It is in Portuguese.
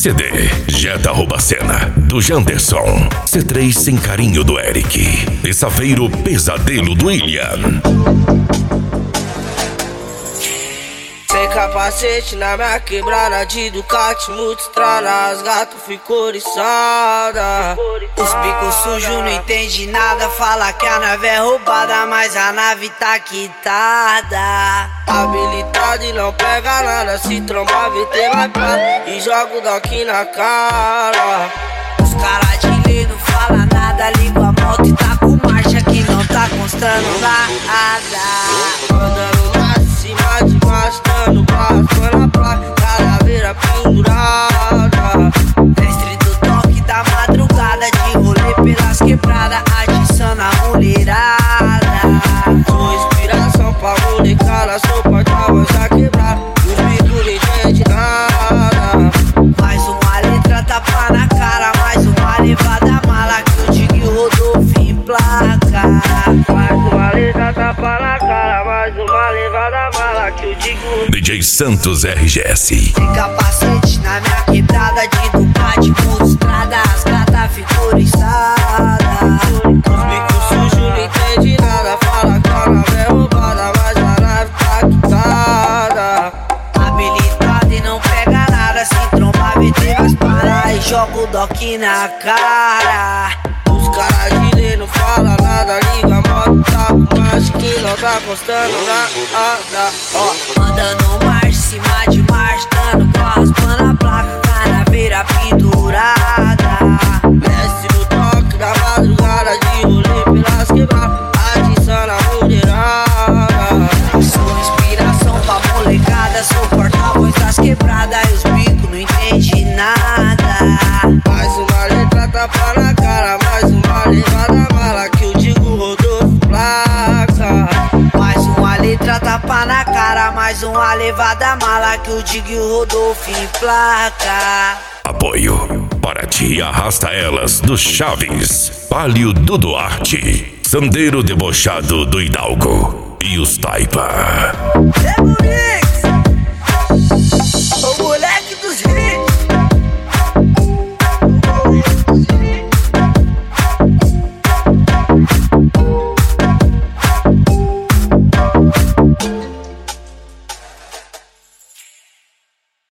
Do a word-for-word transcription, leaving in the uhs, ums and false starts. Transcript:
C D, Jetta rouba cena, do Janderson. C três sem carinho do Eric. Terça-feira, pesadelo do William. Sem capacete na minha quebrada de Ducati, multistrada, as gatas ficou oriçada. Os bicos sujos não entende nada, fala que a nave é roubada, mas a nave tá quitada. Habilitado e não pega nada, se trombar V T vai pra e joga o dock na cara. Os caras de lei não fala nada, liga a moto e tá com marcha que não tá constando nada. Andando lá de cima de baixo, dando passo na placa, caveira pendurada. Mestre do toque da madrugada, de rolê pelas quebradas, adição na mulherada. Sou inspiração pra molecada, sou porta-voz da quebrada, os bicos não entende nada. Mais uma letra tapa na cara, mais uma levada mala que eu digo e o Rodolfo em placa. Mais uma letra tapa na cara, mais uma levada mala que eu digo. D J Santos R G S. Sem capacete na minha quebrada de Ducati, multistrada, as gatas ficou oriçada. Os bicos sujos não entende nada, fala que a nave é roubada, mas a nave tá quitada. Habilitado e não pega nada, se trombar V T vai parar e joga o dock na cara. Os caras de lei não fala nada, liga a moto, tá com marcha que não tá constando nada. Ó, Andando marcha, cima de marcha, dando com raspando a placa, canaveira pendurada. Mestre no toque da madrugada, de rolê pelas quebradas, adição na mulherada. Sou inspiração pra molecada, sou porta-voz das quebradas e os bicos não entende nada. Mais uma letra tapa na cara, mais uma levada mala que eu digo Rodolfo placa. Mais uma letra tapa na cara, mais uma levada mala que eu digo e o Rodolfo em placa. Apoio Paraty Arrasta Elas do Chaves, Palio do Duarte, Sandeiro Debochado do Hidalgo e os Taipa. É bonito.